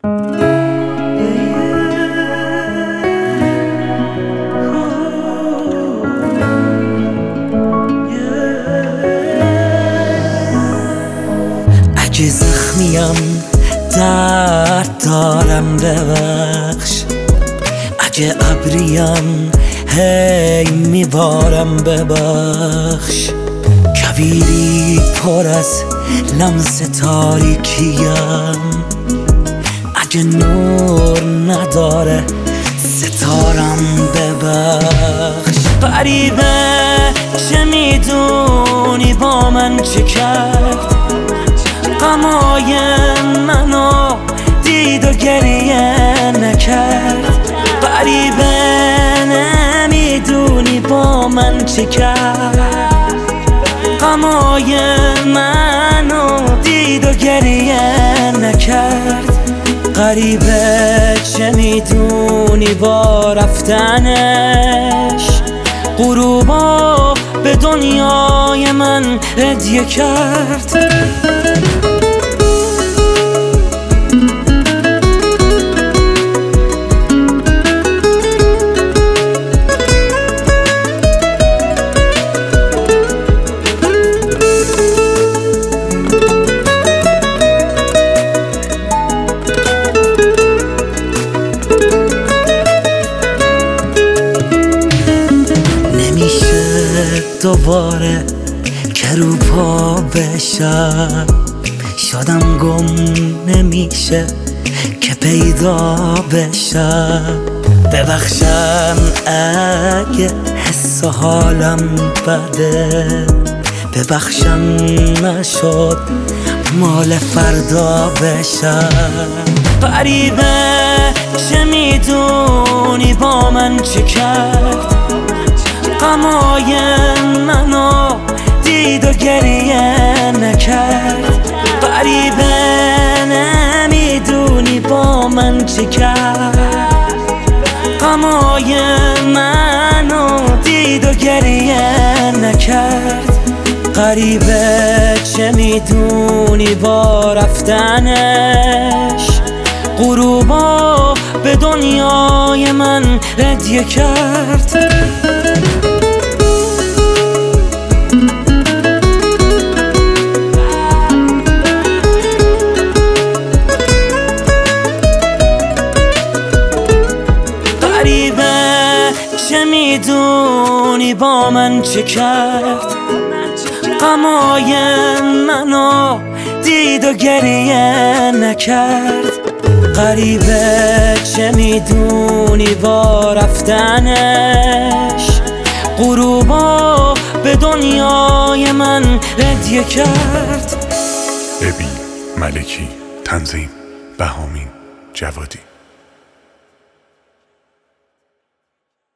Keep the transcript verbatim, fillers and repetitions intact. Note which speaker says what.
Speaker 1: اگه زخمیم درد دارم ببخش، اگه ابریم هی میبارم ببخش، کویری پر از لمس تاریکیم، اگه نور نداره ستارم ببخش. غریبه چه میدونی با من چه کرد، غمای منو دید و گریه نکرد. غریبه نمیدونی با من چه کرد، غمای منو دید و گریه نکرد. غریبه چه میدونی با رفتنش غروبا به دنیای من هدیه کرد. دوباره که رو پا بشم، شادم گم نمیشه که پیدا بشم. ببخشم اگه حس و حالم بده، ببخشم نشد مال فردا بشم. غریبه چه میدونی با من چه کرد، غمای منو دید و گریه نکرد. غریبه نمیدونی با من چه کرد، غمای منو دید و گریه نکرد. غریبه چه میدونی با رفتنش غروبا به دنیای من هدیه کرد. چه میدونی با من چه کرد، غمای منو دید و گریه نکرد. غریبه چه میدونی با رفتنش غروبا به دنیای من هدیه کرد.
Speaker 2: ابی ملکی، تنظیم بهامین جوادی.